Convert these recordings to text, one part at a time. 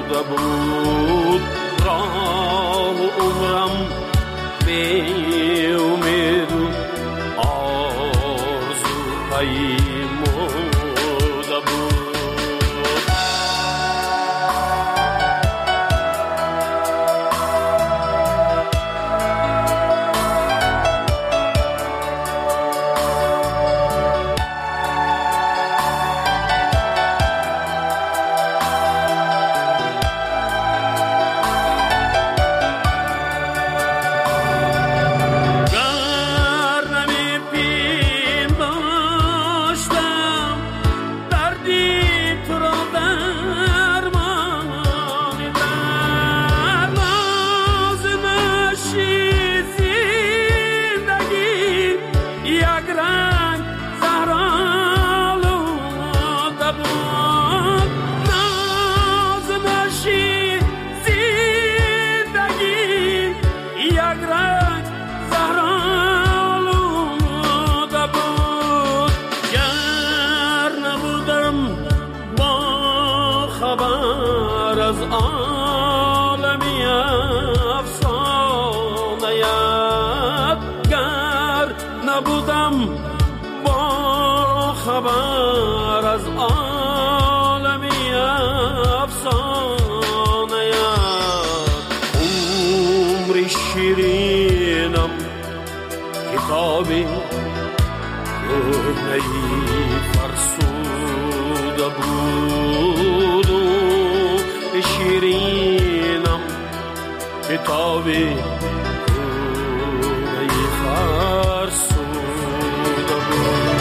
بود راه عمرم به امید آرزو پیموده بود. خبر از عالمی افسانه عمر شیرینم کتابی کهنه‌ای فرسوده بود شیرینم کتابی کهنه‌ای فرسوده بود.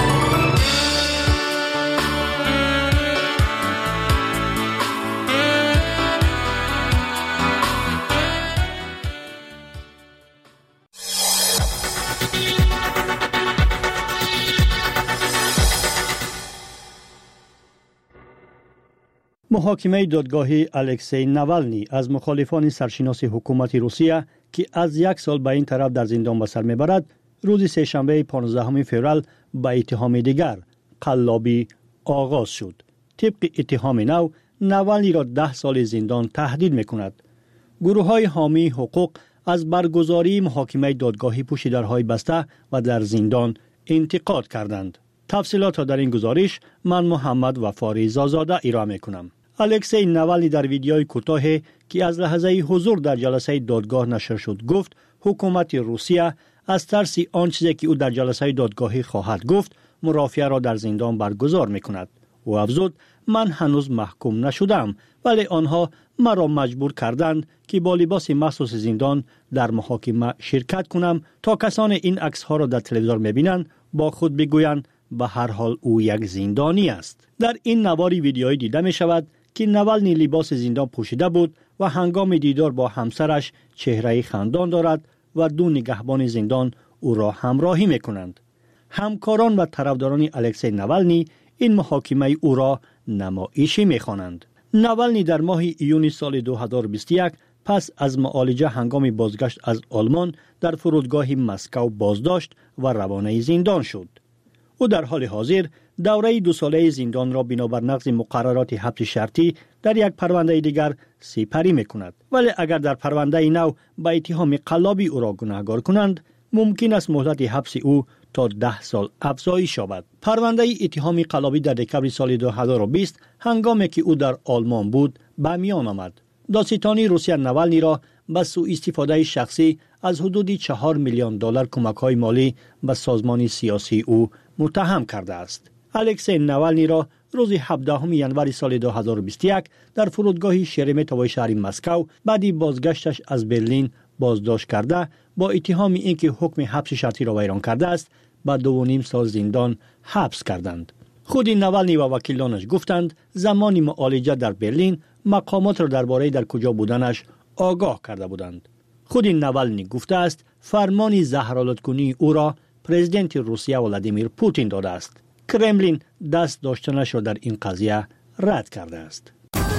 محاکمه دادگاهی الکسی ناوالنی از مخالفان سرشناس حکومت روسیه که از 1 سال به این طرف در زندان به سر میبرد روز سه‌شنبه 15 فوریه با اتهام دیگر قلابی آغاز شد. طبق اتهام نو ناوالنی را 10 سال زندان تهدید میکند. گروه های حامی حقوق از برگزاری محاکمه دادگاهی پشت درهای بسته و در زندان انتقاد کردند. تفصیلات را در این گزارش من محمد وفاری زازاده ارائه میکنم. الکسی ناوالنی در ویدیوی کوتاهی که از لحظه حضور در جلسه دادگاه نشر شد گفت حکومت روسیه از ترس آن چیزی که او در جلسه دادگاهی خواهد گفت مرافعه را در زندان برگزار میکند. او افزود من هنوز محکوم نشدم ولی آنها مرا مجبور کردند که با لباس مخصوص زندان در محاکمه شرکت کنم تا کسانی این عکس ها را در تلویزیون میبینند با خود بگویند به هر حال او یک زندانی است. در این نواری ویدیویی دیده می شود که ناوالنی لباس زندان پوشیده بود و هنگام دیدار با همسرش چهره خندان دارد و دو نگهبان زندان او را همراهی می کنند. همکاران و طرفداران الکسی ناوالنی این محاکمه او را نمایشی می خوانند. ناوالنی در ماه ایون سال 2021 پس از معالجه هنگام بازگشت از آلمان در فرودگاه مسکو بازداشت و روانه زندان شد. او در حال حاضر دوره 2 ساله زندان را بنابر نقض مقررات حبس شرطی در یک پرونده دیگر سپری می‌کند. ولی اگر در پرونده نو با اتهام قلابی او را گناهکار کنند ممکن است مهلت حبس او تا 10 سال افزایش یابد. پرونده اتهام قلابی در دکمبر سال 2020 هنگامی که او در آلمان بود به میان آمد. دادستانی روسیه ناوالنی را به سوء استفاده شخصی از حدود 4 میلیون دلار کمک‌های مالی به سازمان سیاسی او متهم کرده است. الکسی ناوالنی را روز 17 ژانویه سال 2021 در فرودگاه شرمتوف شهر مسکو بعد بازگشتش از برلین بازداشت کرده با اتهام اینکه حکم حبس شرطی را ویران کرده است به 2.5 سال زندان حبس کردند. خود ناوالنی و وکیلانش گفتند زمان معالجه در برلین مقامات را درباره در کجا بودنش آگاه کرده بودند. خود ناوالنی گفته است فرمان زهرآلودکنی او را پرزیدنت روسیه ولادیمیر پوتین داده است. کرملین دست داشتنش را در این قضیه رد کرده است.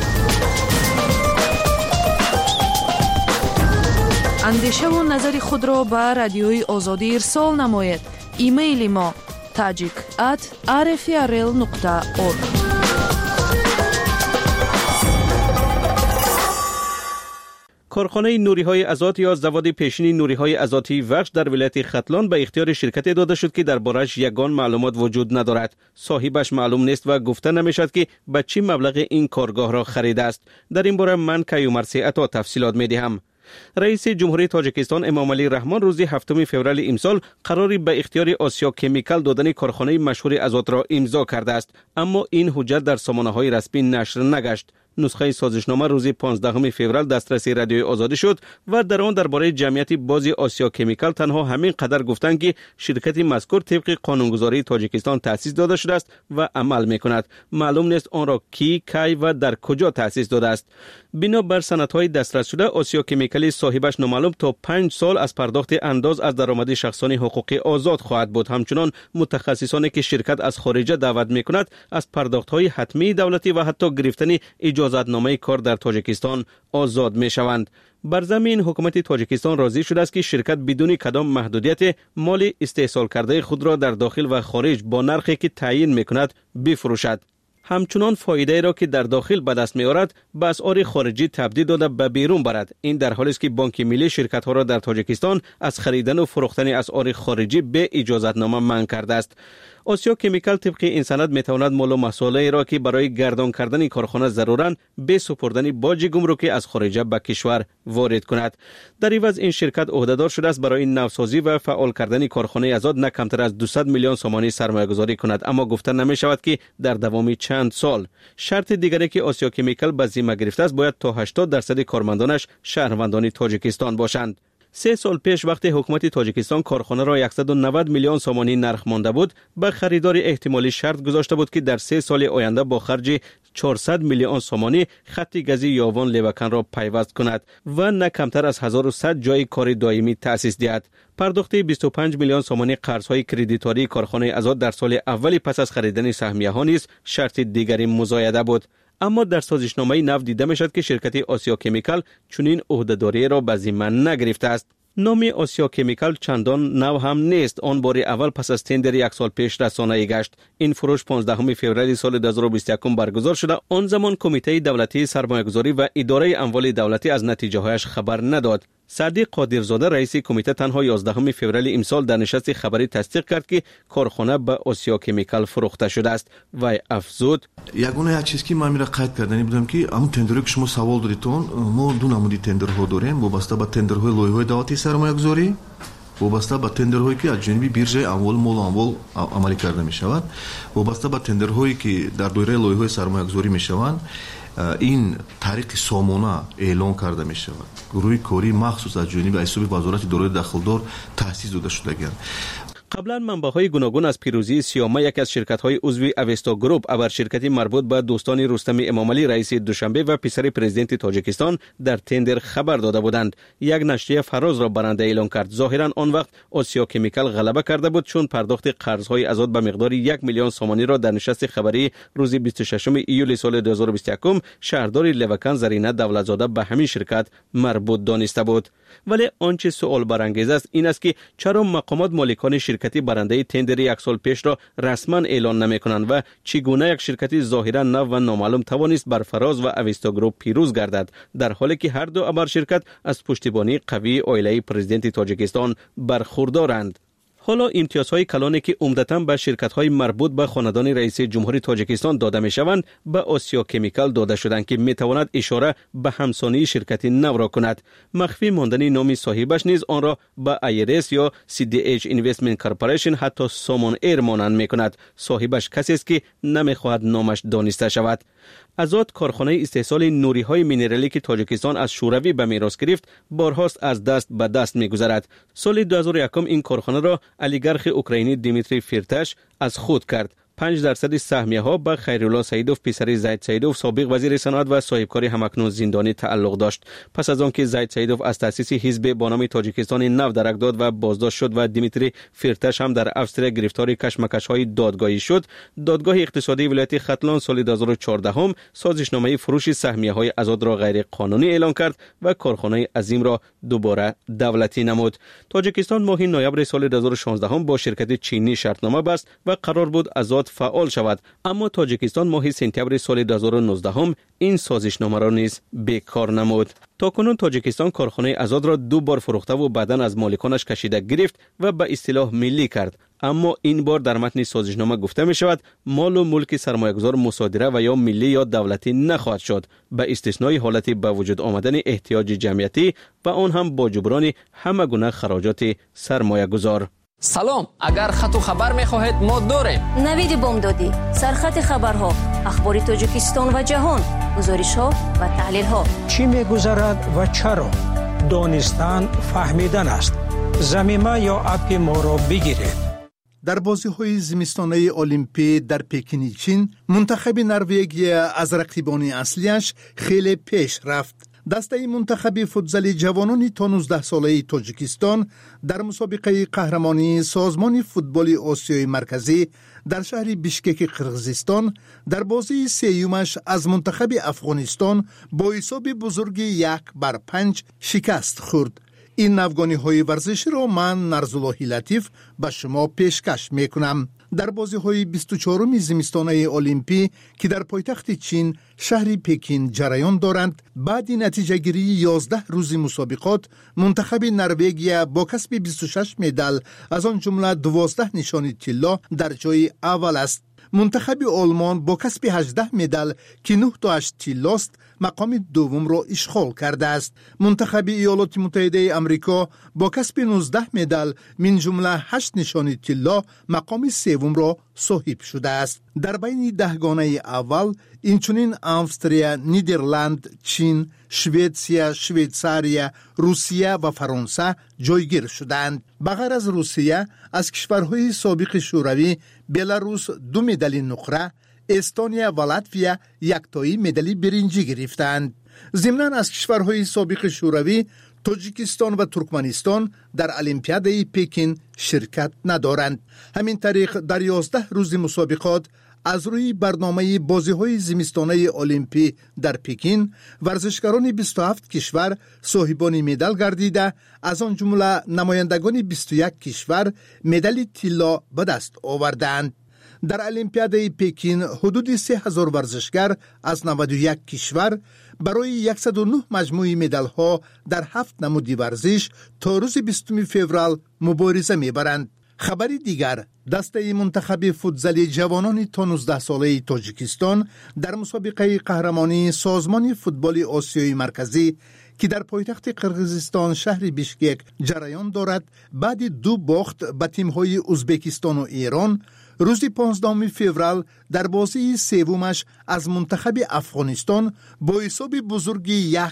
اندیشه و نظر خود را به رادیوی آزادی ارسال نمایید. ایمیل ما tajik@rfrl.org. کارخانه نوری‌های ازات یا زواد پیشین نوری‌های ازاتی وخش در ولایت ختلان به اختیار شرکت داده شد که دربارش یگان معلومات وجود ندارد. صاحبش معلوم نیست و گفته نمی‌شود که به چه مبلغ این کارگاه را خریده است. در این باره من کیومرثی عطا تفصیلات می‌دهم. رئیس جمهوری تاجیکستان امام علی رحمان روز 7 فوریه امسال قراری به اختیار آسیا کمیکال دادن کارخانه مشهور ازات را امضا کرده است، اما این حجت در سامانه‌های رسمی نشر نگشت. نسخه سازشنامه روز 15 فوریه دسترسی رادیوی آزادی شد و در آن درباره جمعیت بازی آسیا کمیکال تنها همین قدر گفتند که شرکت مذکور طبق قانونگذاری تاجیکستان تأسیس داده شده است و عمل می‌کند. معلوم نیست آن را کی و در کجا تأسیس داده است. بنابر سندهای دسترس شده آسیا کمیکال صاحبش نامعلوم تا 5 سال از پرداخت انداز از درآمد شخصانی حقوقی آزاد خواهد بود. همچنان متخصصانی که شرکت از خارج دعوت می‌کند از پرداخت‌های حتمی دولتی و حتی گرفتن اجازتنامه کار در تاجیکستان آزاد می‌شوند. بر زمین حکومت تاجیکستان راضی شده است که شرکت بدون کدام محدودیت مال استحصال کرده خود را در داخل و خارج با نرخی که تعیین می‌کند بفروشد. همچنان فایده را که در داخل به دست می‌آورد به اسعار خارجی تبدیل داده به بیرون برد. این در حالی است که بانک ملی شرکت‌ها را در تاجیکستان از خریدن و فروختن اسعار خارجی به اجازتنامه منع کرده است. آسیا کمیکال طبق این سند می‌تواند مال و محصولات را که برای گردان کردن کارخانه ضرورند به سپردن باج گمرکی از خارج به کشور وارد کند. در عوض این شرکت عهده‌دار شده است برای نوسازی و فعال کردن کارخانه ازاد نه کمتر از 200 میلیون سومانی سرمایه‌گذاری کند، اما گفته نمی‌شود که در دوام چند سال. شرط دیگری که آسیا کمیکال به ذمه گرفته است باید تا 80% کارمندانش شهروندان تاجیکستان باشند. 3 سال پیش وقتی حکومت تاجیکستان کارخانه را 190 میلیون سومانی نرخ مانده بود، به خریدار احتمالی شرط گذاشته بود که در 3 سال آینده با خرج 400 میلیون سومانی خط گازی یاوان لیوکن را پیوست کند و نه کمتر از 1100 جای کار دائمی تأسیس دهد. پرداخت 25 میلیون سومانی قرض‌های کردیتاری کارخانه ازاد در سال اولی پس از خریدن سهمیه‌ها نیز شرط دیگری مزایده بود. اما در سازشنامه نو دیده می‌شد که شرکت آسیا کمیکال چنین عهده‌داری را به ذمه نگرفته است. نام آسیا کمیکال چندان نو هم نیست. آن بار اول پس از تندر 1 سال پیش رسانه‌ای گشت. این فروش 15 فوریه سال 2021 برگزار شده. آن زمان کمیته دولتی سرمایه‌گذاری و اداره اموال دولتی از نتیجه‌هایش خبر نداد. سعدی قادرزاده رئیس کمیته تنها 11 فوریه امسال در نشست خبری تصدیق کرد که کارخانه به آسیا کمیکال فروخته شده است و افزود: یگانه چیزی که من می‌را قید کردنی بودم که همون تندری که شما سوال دادیتون، ما دو نمودی تندرها داریم وابسته به تندرهای لایحه‌های دولتی سرمایه‌گذاری، وابسته به تندرهایی که از جانب بیرژه اموال مال و اموال عملی کرده می‌شود، وابسته به تندرهایی که در دایره لایحه‌های سرمایه‌گذاری می‌شوند. این طریق سامانه اعلان کرده می شود. گروه کاری مخصوص از جانب ایسوب وزارت دارایی دخلدار تأسیس داده شدگان. قبلا منبع‌های گوناگون از پیروزی سیامه یک از شرکت‌های عضو اوستا گروپ ابر شرکتی مربوط به دوستان رستم امام علی رئیس دوشنبه و پسر پرزیدنت تاجیکستان در تندر خبر داده بودند. یک نشریه فراز را برنده اعلان کرد. ظاهرا آن وقت آسیا کمیکال غلبه کرده بود چون پرداخت قرض‌های ازاد به مقدار 1 میلیون سومانی را در نشست خبری روز 26 ایول سال 2021 شهردار لیوکن زرینه دولتزاده به همین شرکت مربوط دانسته بود. ولی آنچه سوال برانگیز است این است که چرا مقامات مالکان شرکتی برنده تندر 1 سال پیش را رسما اعلان نمی‌کنند و چگونه یک شرکتی ظاهرا نو و نامعلوم توانست بر فراز و اوستا گروپ پیروز گردد در حالی که هر دو ابر شرکت از پشتیبانی قوی عائله پرزیدنت تاجیکستان برخوردارند. حالا امتیازهای کلانی که عمدتاً به شرکت‌های مربوط به خاندان رئیس جمهوری تاجیکستان داده می‌شوند به آسیا کمیکال داده شدند که می‌تواند اشاره به همسانی شرکت نو را کند. مخفی ماندن نام صاحبش نیز آن را به ایرس یا CDH اینوستمنت کارپوریشن حتی سامون ایر مانند می‌کند. صاحبش کسی است که نمی‌خواهد نامش دانسته شود. ازاد کارخانه استحصال نوری‌های مینرالی که تاجیکستان از شوروی به میراث گرفت بارهاست از دست به دست می‌گذرد. سال 2001 این کارخانه را اولیگارخ اوکراینی دیمیتری فیرتاش از خود کرد. 5% سهمیه ها به خیرالله سیدوف پسر زید سیدوف سابق وزیر صنعت و صاحبکار همکنون زندانی تعلق داشت. پس از آنکه زید سیدوف از تأسیس حزب با نام تاجیکستان نو درک داد و بازداشت شد و دیمیتری فیرتاش هم در افسر گرفتار کشمکش‌های دادگاهی شد، دادگاه اقتصادی ولایت ختلان سال 2014 سازشنامه فروش سهمیه‌های ازاد را غیر قانونی اعلان کرد و کارخانه عظیم را دوباره دولتی نمود. تاجیکستان ماه نوامبر سال 2016 با شرکت چینی شرطنامه بست و قرار بود ازاد مسابقات فعال شود، اما تاجیکستان ماه سپتامبر سال 2019 این سازشنامه را نیز بیکار نمود. تاکنون تاجیکستان کارخانه ازاد را 2 بار فروخته و بعداً از مالکانش کشیده گرفت و به اصطلاح ملی کرد. اما این بار در متن سازشنامه گفته می شود مال و ملک سرمایه‌گذار مصادره و یا ملی یا دولتی نخواهد شد، به استثنای حالت به وجود آمدن احتیاج جمعیتی و آن هم با جبران همه گونه خراجات سرمایه‌گذار. سلام، اگر خط و خبر می‌خواهید ما داریم. نوید بامدادی، سرخط خبرها، اخبار تاجیکستان و جهان، گزارش‌ها و تحلیل‌ها. چی می‌گذرد و چرا؟ دانستن فهمیدن است. زمینه یا اپ ما را بگیرید. در بازی‌های زمستانه المپی در پکین چین، منتخب نروژ از رقیبان اصلیش خیلی پیش رفت. دسته منتخب فوتزال جوانان تا 19 ساله تاجیکستان در مسابقه قهرمانی سازمان فوتبال آسیای مرکزی در شهر بیشکک قرقیزستان در بازی سیومش از منتخب افغانستان با حساب بزرگ 1-5 شکست خورد. این نوگانی های ورزشی را من نرزاللهی لطیف به شما پیشکش میکنم. در بازی های 24 زمستانه المپی که در پایتخت چین شهر پکین جریان دارند، بعد نتیجه گیری 11 روز مسابقات منتخب نروژ با کسب 26 مدال از آن جمله 12 نشان طلا در جای اول است. منتخب آلمان با کسب 18 مدال که 9 تاش طلاست مقام دوم را اشغال کرده است. منتخب ایالات متحده آمریکا با کسب 19 مدال من جمله 8 نشان طلا مقام سوم را صاحب شده است. در بین 10 گانه اول اینچنین استرالیا، نیدرلند، چین، سوئیسریا، شویتزاریا، روسیه و فرانسه جایگیر شدند. بغیر از روسیه از کشورهای سابق شوروی بلاروس 2 مدال نقره، استونیا و لاتویا 1 تایی مدال برنجی گرفتند. ضمناً از کشورهای سابق شوروی تاجیکستان و ترکمنستان در المپیاد پکین شرکت ندارند. همین طریق در 11 روز مسابقات از روی برنامه بازی‌های زمستانه المپی در پکین ورزشکاران 27 کشور صاحبان مدال گردیده، از آن جمله نمایندگان 21 کشور مدال طلا به دست آوردند. در المپیاد پکین حدود 3000 ورزشکار از 91 کشور برای 109 مجموعه مدال ها در 7 نمود ورزش تا روز 20 فوریه مبارزه می‌برند. خبری دیگر، دسته منتخب فوتزال جوانان تا 19 ساله تاجیکستان در مسابقه قهرمانی سازمان فوتبال آسیای مرکزی که در پایتخت قرقیزستان شهر بیشکک جریان دارد، بعد 2 باخت به تیم‌های ازبکستان و ایران روز 15 فوریه در بازی سومش از منتخب افغانستان با حساب بزرگ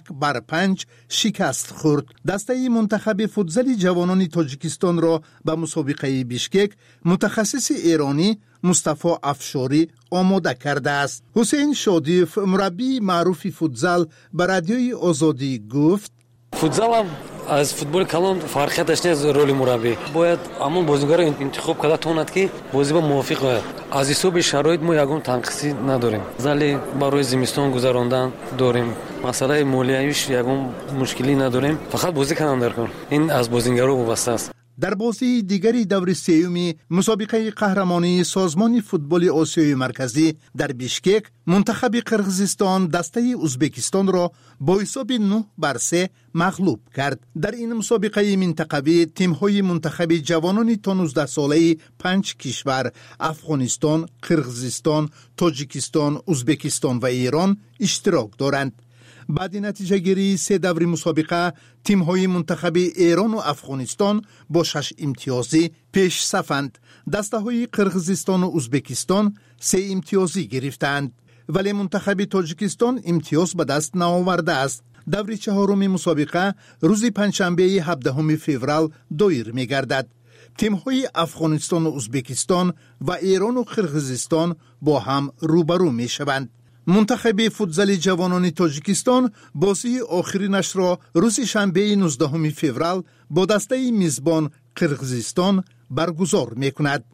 1-5 شکست خورد. دسته منتخب فوتزال جوانان تاجیکستان را به مسابقه بیشکک متخصص ایرانی مصطفی افشاری آماده کرده است. حسین شادیف، مربی معروف فوتزال، به رادیوی آزادی گفت: فوتزال از فوتبال کلان فرقیتش نیست. رول مربی باید همون بازیگر را انتخاب کرده تواند که بازی با موافق باید. از حساب شرایط ما یگان تنقیصی نداریم. زلی برای زمستان گذراندن داریم. مسئله مالیاییش یگان مشکلی نداریم. فقط بازی کنن در کار. این از بازیگرا وابسته است. در بازی دیگری دور سوم مسابقه قهرمانی سازمان فوتبال آسیای مرکزی در بیشکک، منتخب قرقیزستان دسته ازبکستان را با حساب 9-3 مغلوب کرد. در این مسابقه منطقوی تیم‌های منتخب جوانان تا 19 ساله 5 کشور افغانستان، قرقیزستان، تاجیکستان، ازبکستان و ایران اشتراک دارند. بعد نتیجه گیری 3 دور مسابقه تیم‌های منتخب ایران و افغانستان با 6 امتیازی پیش صفند. دسته‌های قرقیزستان و ازبکستان 3 امتیازی گرفتند، ولی منتخب تاجیکستان امتیاز به دست نآورده است. دور 4 مسابقه روز پنجشنبه 17 فوریه دایر می‌گردد. تیم‌های افغانستان و ازبکستان و ایران و قرقیزستان با هم روبرو می‌شوند. منتخب فوتزال جوانان تاجیکستان بازی آخرینش را روز شنبه 19 فوریه با دسته میزبان قرقیزستان برگزار می‌کند.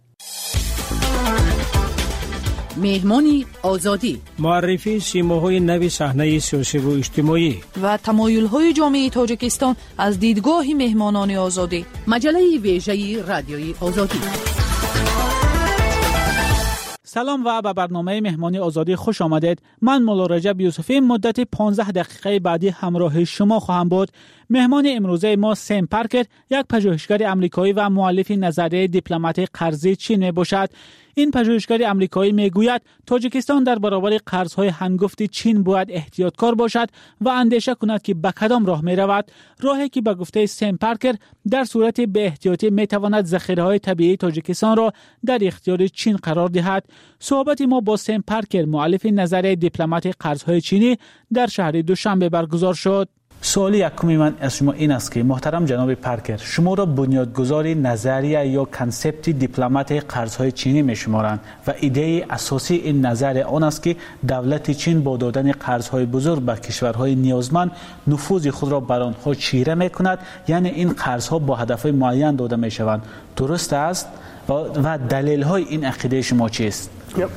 مهمانی آزادی، معرفی سیماهای نو صحنه سیاسی و اجتماعی و تمایل‌های جامعه تاجیکستان از دیدگاه مهمانان آزادی. مجله ویژه رادیوی آزادی. سلام و به برنامه مهمانی آزادی خوش آمدید. من مولا رجب یوسفی مدت 15 دقیقه بعدی همراه شما خواهم بود. مهمان امروزه ما سم پارکر، یک پژوهشگر آمریکایی و مؤلف نظریه دیپلمات قرضی چین می باشد. این پژوهشگر آمریکایی میگوید تاجیکستان در برابر قرض‌های هنگفت چین باید احتیاطکار باشد و اندیشه کند که به کدام راه می رود. راهی که به گفته سم پارکر در صورت بی احتیاطی می تواند ذخیره‌های طبیعی تاجیکستان را در اختیار چین قرار دهد. صحبت ما با سم پارکر، مؤلف نظریه دیپلمات قرض‌های چینی، در شهر دوشنبه برگزار شد. سوال یکمی من از شما این است که محترم جناب پارکر، شما را بنیادگذار نظریه یا کانسپت دیپلمات قرض‌های چینی می‌شمارند و ایده اساسی این نظریه آن است که دولت چین با دادن قرض‌های بزرگ به کشورهای نیازمند نفوذ خود را بر آنها چیره می‌کند، یعنی این قرض‌ها با هدف‌های معین داده می‌شوند. درست است؟ و دلیل‌های این عقیده شما چیست؟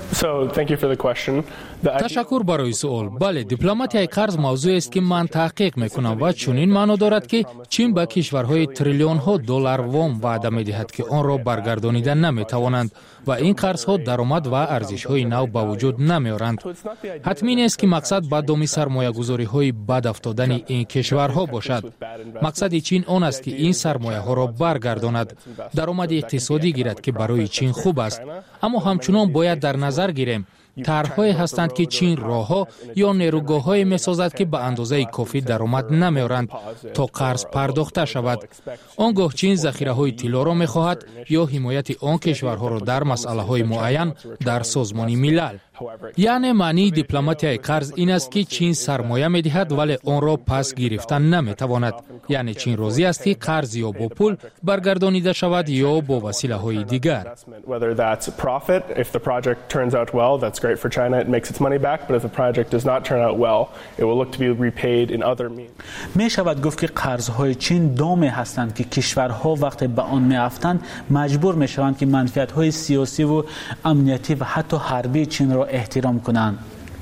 تشکر برای سوال. بله، دیپلماتیای قرض موضوعی است که من تحقیق میکنم و چنین معنا دارد که چین به کشورهای تریلیون ها دلار وام وعده میدهد که آن را برگردانیدن نمیتوانند و این قرض ها درآمد و ارزش های نو به وجود نمیارند. حتمی نیست که مقصد به دام سرمایه گذاری های بد افتادن این کشورها باشد. مقصد چین آن است که این سرمایه ها را برگرداند، درآمد اقتصادی گیرد که برای چین خوب است. اما همچنان باید در نظر گیریم طرح‌هایی هستند که چین راه‌ها یا نیروگاه‌هایی می‌سازد که به اندازه کافی درآمد نمی‌آورند تا قرض پرداخته شود. آنگاه چین ذخیره‌های طلا را می‌خواهد یا حمایت آن کشورها را در مسائل‌های معین در سازمان ملل. یعنی معنی دیپلماتیای قرض این است که چین سرمایه می‌دهد ولی آن را پس گرفتن نمی‌تواند. یعنی چین راضی است که قرض یا با پول برگردانیده شود یا با وسیله‌های دیگر. Great for China, it makes its money back, but if the project does not turn out well, it will look to be repaid in other means. می شود گفت که قرض‌های چین دامی هستند که کشورها وقتی به آن می‌افتند مجبور می‌شوند که منفعت‌های سیاسی و امنیتی و حتی حربی چین را احترام کنند.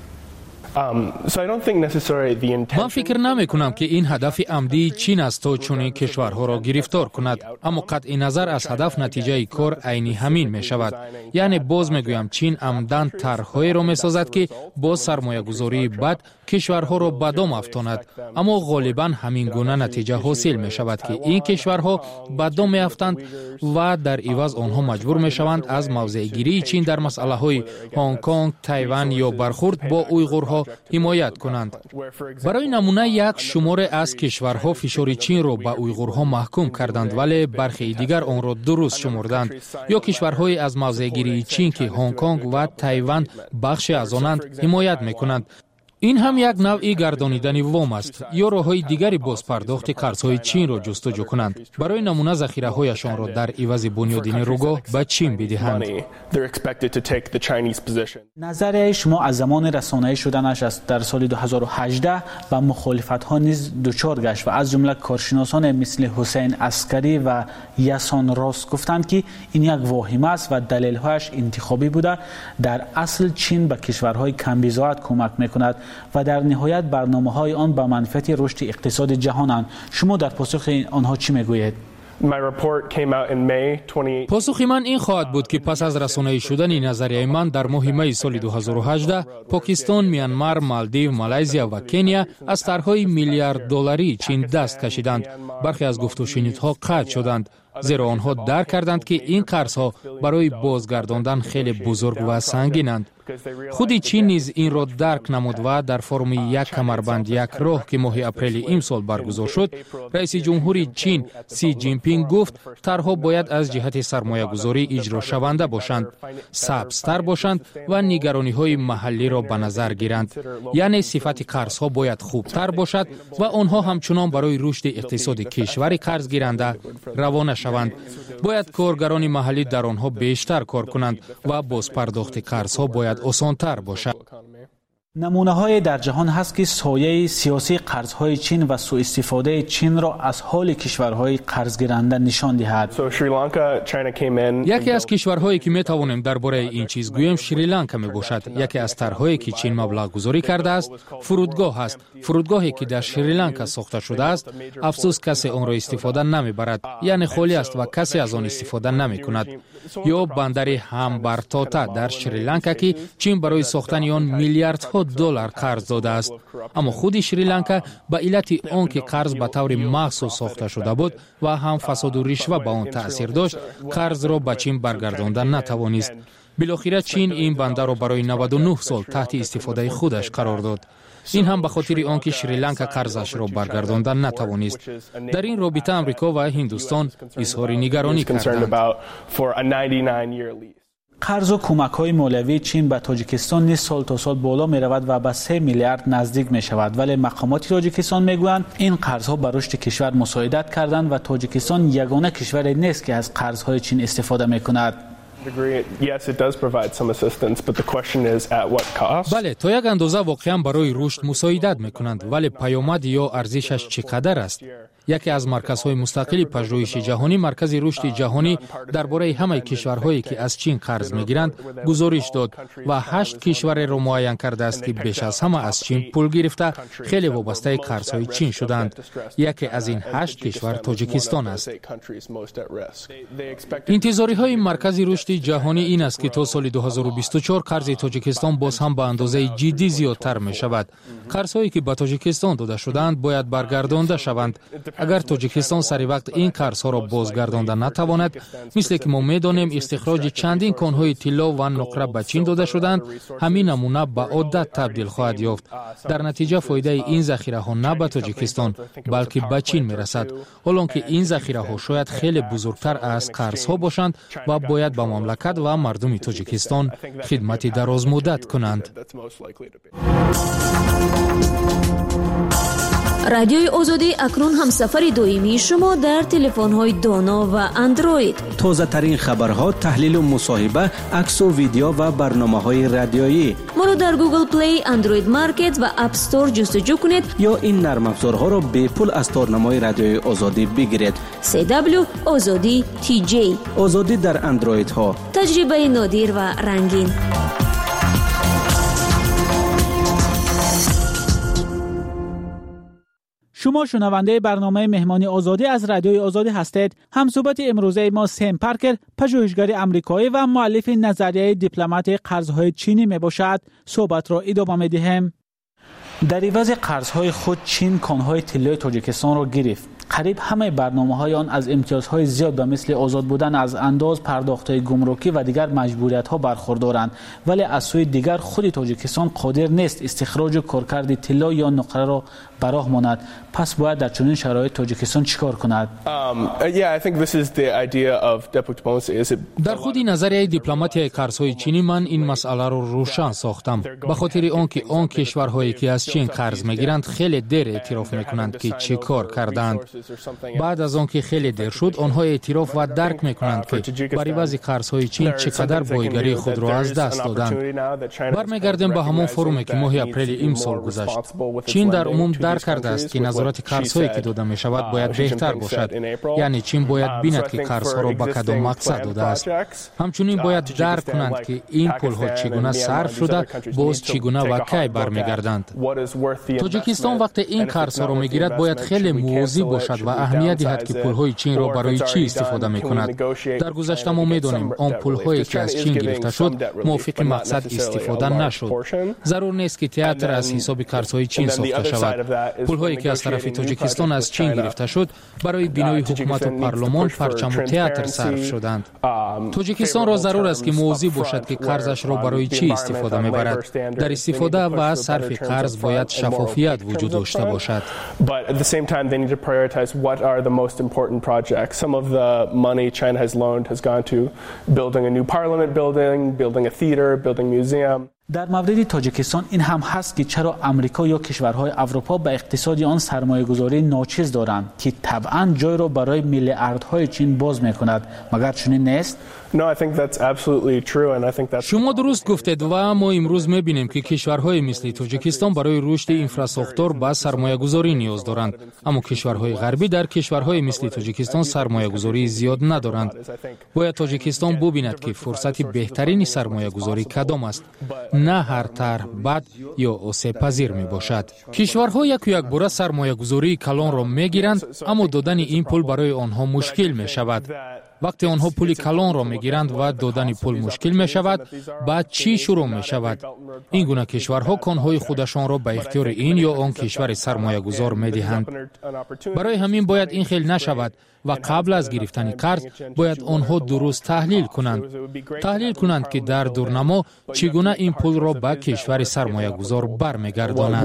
من فکر نمی کنم که این هدف عمدی چین است تا چنین کشورها را گرفتار کند، اما قطع نظر از هدف نتیجه کار عینی همین می شود. یعنی باز می گویم چین عمدن طرح‌هایی را می سازد که با سرمایه گذاری بد کشورها را به دام افکند، اما غالبا همین گونه نتیجه حاصل می شود که این کشورها به دام می افتند و در عوض آنها مجبور می شوند از موضع گیری چین در مسئله های هنگ کنگ، تایوان یا برخورد با اویغورها حمایت کنند. برای نمونه یک شماره از کشورها فشار چین را به اویغورها محکوم کردند ولی برخی دیگر آن را درست شمردند، یا کشورهای از موضع گیری چین که هنگ کنگ و تایوان بخشی از آنند حمایت میکنند. این هم یک نوعی گردانیدن وام است یا راه‌های دیگری باز پرداخت قرض‌های چین را جستجو کنند. برای نمونه ذخیره‌هایشان را در عوض بنیاد نیروگاه به چین بدهند. نظریه شما از زمان رسانه‌ای شدنش است در سال 2018 و مخالفت‌ها نیز دچار گشت و از جمله کارشناسان مثل حسین عسکری و یاسان راست گفتند که این یک واهمه است و دلیل‌هایش انتخابی بوده. در اصل چین به کشورهای کم‌بضاعت کمک می‌کند و در نهایت برنامه‌های آن به منفعت رشد اقتصاد جهانند. شما در پاسخ آنها چی میگویید؟ پاسخ من این خواهد بود که پس از رسانه‌ای شدن نظریه من در ماه می سال 2018 پاکستان، میانمار، مالدیو، مالایزیا و کنیا از طرح‌های میلیارد دلاری چین دست کشیدند. برخی از گفت و شنیدها قطع شدند، زیرا آنها درک کردند که این قرض‌ها برای بازگرداندن خیلی بزرگ و سنگینند. خود چین نیز این را درک نمود و در فرم یک کمربند یک راه که ماه اپریل امسال برگزار شد، رئیس جمهوری چین سی جین پینگ گفت طرح‌ها باید از جهت سرمایه‌گذاری اجرا شونده باشند، سبزتر باشند و نگرانی‌های محلی را به نظر گیرند. یعنی صفت قرض‌ها باید خوبتر باشد و آنها همچنان برای رشد اقتصاد کشور قرض گیرنده روانه شوند. باید کارگران محلی در آنها بیشتر کار کنند و باز پرداخت قرض‌ها باید آسان‌تر باشد. نمونه‌های در جهان هست که سایه سیاسی قرض‌های چین و سوء استفاده چین را از حال کشورهای قرض گیرنده نشان دهد. یکی از کشورهایی که می‌توانیم درباره این چیز گوییم شریلانکا میباشد. یکی از طرح‌هایی که چین مبلغ گذاری کرده است فرودگاه است. فرودگاهی که در شریلانکا ساخته شده است، افسوس کسی آن را استفاده نمی‌برد، یعنی خالی است و کسی از آن استفاده نمی‌کند. یا بندر همبرتاتا در شریلانکا که چین برای ساختن آن میلیاردها دلار قرض داده است، اما خود شریلانکا به علت آنکه قرض به طور مخصوص ساخته شده بود و هم فساد و رشوه به آن تأثیر داشت، قرض را به چین برگرداندن نتوانست. بالاخره چین این بندر را برای 99 سال تحت استفاده خودش قرار داد. این هم به خاطر آنکه شریلانکا قرضش را برگرداندن نتوانست. در این رابطه امریکا و هندوستان اظهار نگرانی کردند. قرض و کمک‌های مالیوی چین به تاجیکستان نیز سال تا سال بالا می‌رود و به 3 میلیارد نزدیک می‌شود، ولی مقامات تاجیکستان می‌گویند این قرض‌ها به رشد کشور مساعدت کردند و تاجیکستان یگانه کشوری نیست که از قرض‌های چین استفاده می‌کند. بله، تا یک اندازه واقعا برای رشد مساعدت می‌کنند، ولی پیامد یا ارزشش چقدر است؟ یکی از مرکزهای مستقل پژوهش جهانی، مرکز رشد جهانی درباره همه کشورهایی که از چین قرض می‌گیرند گزارش داد و 8 کشور را معین کرده است که بیش از همه از چین پول گرفته خیلی وابسته قرض‌های چین شدند. یکی از این 8 کشور تاجیکستان است. انتظارهای مرکز رشد جهانی این است که تا سال 2024 قرض تاجیکستان باز هم به اندازه جدی زیادتر می شود. قرض‌هایی که به تاجیکستان داده شدند باید برگردانده شوند. اگر تاجیکستان سری وقت این قرض‌ها را بازگردانده نتواند، مثل که ما می‌دانیم استخراج چندین کان‌های طلا و نقره به چین داده شدند، همین نمونه به عادت تبدیل خواهد یافت. در نتیجه فایده این ذخیره‌ها نه به تاجیکستان بلکه به چین می‌رسد، حالانکه این ذخیره‌ها شاید خیلی بزرگتر از قرض‌ها باشند و باید به مملکت و مردم تاجیکستان خدمت دراز مدت کنند. رادیوی آزادی اکنون هم سفر دائمی شما در تلفن‌های دانا و اندروید. تازه ترین خبرها، تحلیل و مصاحبه، عکس و ویدیو و برنامه‌های رادیویی. ما را در گوگل پلی، اندروید مارکت و اپ استور جستجو کنید یا این نرم افزارها را به پول از تارنمای رادیوی آزادی بگیرید. CW آزادی TJ. آزادی در اندروید ها. تجربه نادر و رنگین. شما شنونده برنامه مهمانی آزادی از رادیوی آزادی هستید. همصحبت امروزه ما سم پارکر، پژوهشگر آمریکایی و مؤلف نظریه دیپلمات قرض‌های چینی میباشد. صحبت را ادامه می‌دهیم. در عوض قرض‌های خود چین کان‌های طلای تاجیکستان را گرفت. قریب همه برنامه‌های آن از امتیازهای زیاد به مثل آزاد بودن از انداز، پرداخت‌های گمرکی و دیگر مجبوریت‌ها برخوردارند، ولی از سوی دیگر خود تاجیکستان قادر نیست استخراج و کارکرد طلا یا نقره را به راه ماند. پس باید در چنین شرایط تاجیکستان چیکار کند؟ در خود نظریه دیپلماتی قرض‌های چینی من این مسئله را روشن ساختم، به خاطر آنکه آن کشورهایی که از چین قرض می‌گیرند خیلی دیر اعتراف می‌کنند که چه کار کردند. بعد از آنکه خیلی دیر شد، آنها اعتراف و درک می‌کنند که برای وضع قرض‌های چین چقدر بایگری خود را از دست دادند. برمیگردیم به همون فرومی که ماه اپریل امسال گذشت. چین در عموم درک کرده است که نظارت قرض‌هایی که داده می‌شود باید بهتر باشد. یعنی چین باید بیند که قرض‌ها را به کدام مقصد داده است. همچنین باید درک کنند که این پول‌ها چگونه صرف شده، باز چگونه و کی برمیگردند. تاجیکستان وقتی این قرض‌ها را می‌گیرد باید خیلی مواظب باشد و اهمیت دهد که پول‌های چین را برای چی استفاده می‌کند. در گذشته ما می‌دانیم آن پول‌هایی که از چین گرفته شد موافق مقصد استفاده نشد. ضرور نیست که تئاتر از حساب قرض‌های چین ساخته شود. پول‌هایی که از طرف تاجیکستان از چین گرفته شد برای بنای حکومت و پارلمان، پرچم و تئاتر صرف شدند. تاجیکستان را ضرور است که مواظب باشد که قرضش را برای چی استفاده می‌برد. در استفاده و صرف قرض باید شفافیت وجود داشته باشد. prioritize what are the most important projects. Some of the money China has loaned has gone to building a new parliament building, building a theater, building a museum. در مورد تاجیکستان این هم هست که چرا امریکا یا کشورهای اروپا به اقتصاد آن سرمایه‌گذاری ناچیز دارند که طبعاً جای را برای میلیاردهای چین باز می‌کند، مگر چنین نیست؟ شما درست گفتید و ما امروز می‌بینیم که کشورهای مثل تاجیکستان برای رشد اینفراستراکچور به سرمایه‌گذاری نیاز دارند، اما کشورهای غربی در کشورهای مثل تاجیکستان سرمایه‌گذاری زیاد ندارند. باید تاجیکستان ببیند که فرصت بهترین سرمایه‌گذاری کدام است، نه هر طرح بد یا آسیب‌پذیر میباشد. کشورها یک باره سرمایه‌گذاری کلان را میگیرند، اما دادن این پول برای آنها مشکل میشود. وقتی آنها پول کلان را میگیرند و دادن پول مشکل می شود، بعد چی شروع می شود؟ این گونه کشورها کانهای خودشان را به اختیار این یا آن کشور سرمایه گذار می دهند. برای همین باید این خیل نشود و قبل از گرفتن قرض باید آنها درست تحلیل کنند که در دورنما چگونه این پول را به کشور سرمایه گذار برمیگردانند.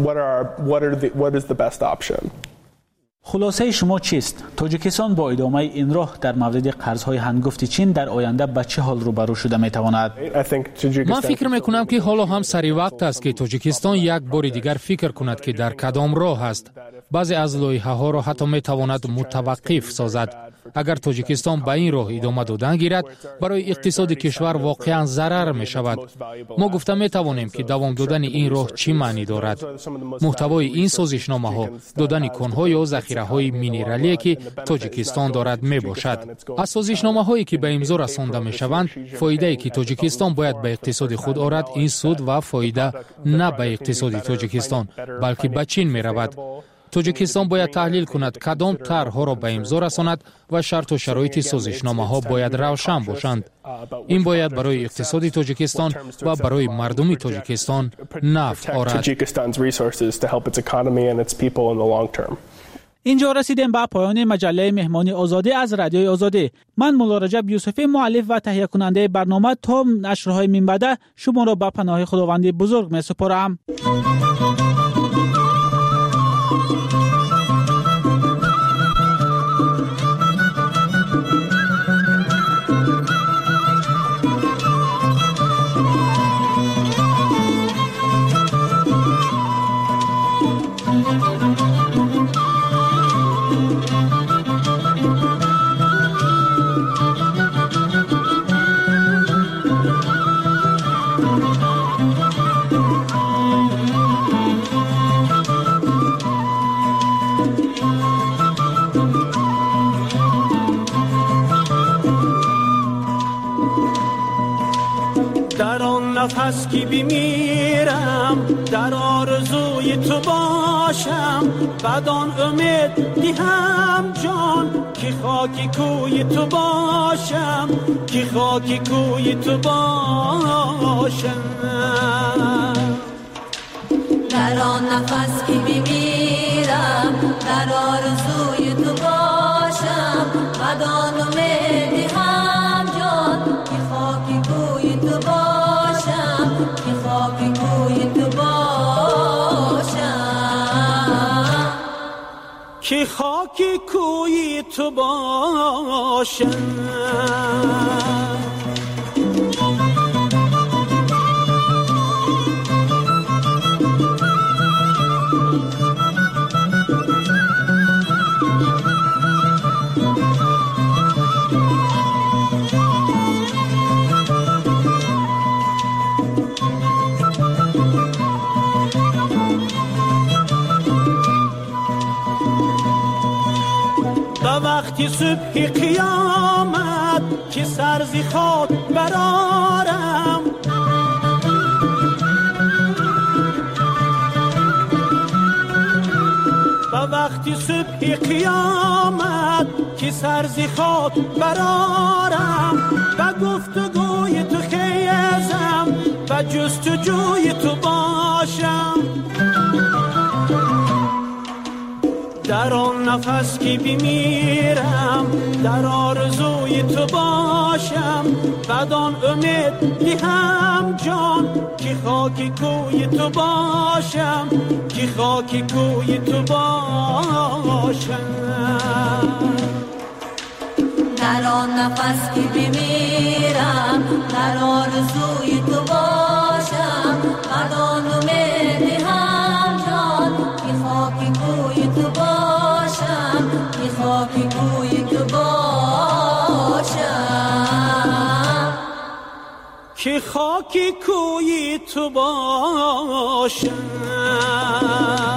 خلاصه شما چیست؟ تاجیکستان با ادامه این راه در مورد قرض‌های هنگفت چین در آینده به چه حال روبرو شده می‌تواند؟ من فکر می‌کنم که حالا هم سری وقت است که تاجیکستان یک بار دیگر فکر کند که در کدام راه است. بعضی از لایحه‌ها را حتی می‌تواند متوقف سازد. اگر تاجیکستان به این راه ادامه دادن گیرد، برای اقتصاد کشور واقعا ضرر می شود. ما گفته می توانیم که دوام دادن این راه چی معنی دارد. محتوای این سازشنامه ها دادن کانها یا ذخیره های مینرالی که تاجیکستان دارد می باشد. از سازشنامه هایی که به امضا رسانده می شوند، فایده ای که تاجیکستان باید به اقتصاد خود آورد، این سود و فایده نه به اقتصاد تاجیکستان بلکه به چین می رود. تاجیکستان باید تحلیل کند کدام طرح‌ها را به امضا رساند و شرط و شرایط سازشنامه‌ها باید روشن باشند. این باید برای اقتصاد تاجیکستان و برای مردم تاجیکستان نفع آورد. اینجا رسیدیم به پایان مجله مهمانی آزادی از رادیوی آزادی. من مولا رجب یوسفی، مؤلف و تهیه کننده برنامه، تا نشرهای من بعد شما را به پناه خداوند بزرگ می‌سپارم. نفس که بمیرم در آرزوی تو باشم، بدان امید دهم جان که خاکی کوی تو باشم، که خاکی کوی تو باشم. در آن نفس که بمیرم در آرزوی تو باشم، بدان امید دهم جان که خاکی کوی تو باشم، که خاکی کوی تو باشم، که خاکی کوی تو باشم. وقتی صبح قیامت که سرزی خود برارم، و وقتی صبح قیامت که سرزی خود برارم، و گفتگوی تو خیزم و جستجوی تو باشم. در آن نفس که بمیرم در آرزوی تو باشم، بدان امید دهم جان که خاکی کوی تو باشم، که خاکی کوی تو باشم. در آن نفس که بمیرم در آرزوی تو باشم، خاکی کوی تو باشم.